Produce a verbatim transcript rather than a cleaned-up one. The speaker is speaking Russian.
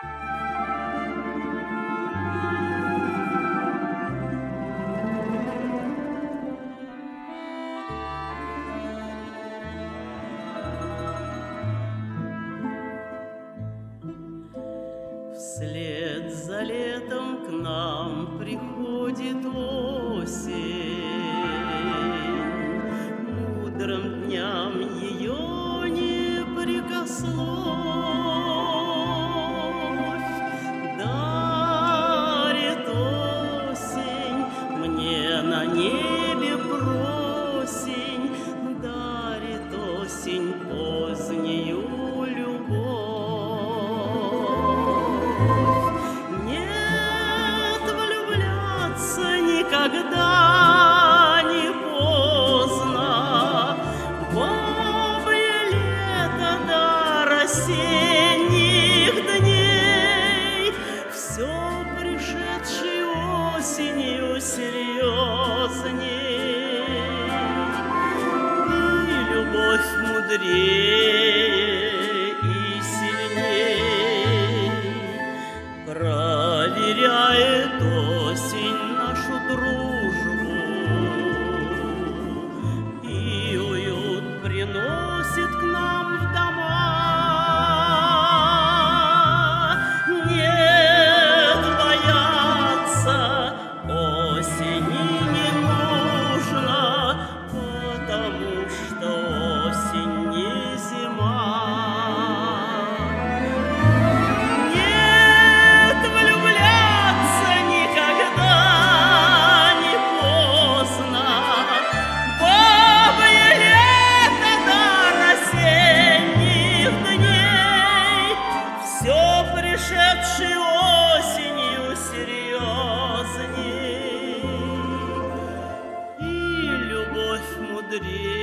Вслед за летом к нам приходит осень, мудрым дням ее не прикословь. Дарит осень мне на небе просень, дарит осень позднюю любовь. Нет, влюбляться никогда не поздно. Бабье лето, дар осенних дней, все пришедшей осенью серьезней. И любовь мудрее и сильней проверяет осень нашу дружбу, и уют приносит к нам в дома. Нет, бояться осени не нужно, потому что осень не зима. Пришедшей осенью серьезней, и любовь мудрее.